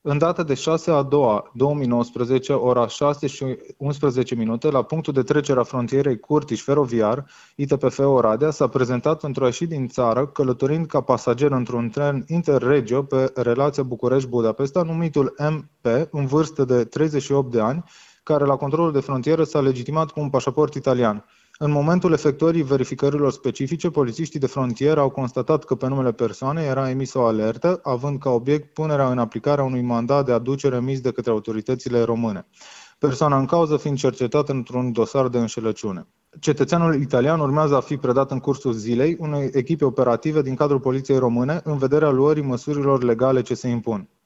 În data de 6/2/2019, ora 6:11, la punctul de trecere a frontierei Curtiș feroviar, ITPF Oradea s-a prezentat pentru a ieși din țară, călătorind ca pasager într-un tren interregio pe relația București-Budapesta, numitul MP, în vârstă de 38 de ani, care la controlul de frontieră s-a legitimat cu un pașaport italian. În momentul efectuării verificărilor specifice, polițiștii de frontieră au constatat că pe numele persoanei era emisă o alertă, având ca obiect punerea în aplicare a unui mandat de aducere emis de către autoritățile române. Persoana în cauză fiind cercetată într-un dosar de înșelăciune. Cetățeanul italian urmează a fi predat în cursul zilei unei echipe operative din cadrul poliției române în vederea luării măsurilor legale ce se impun.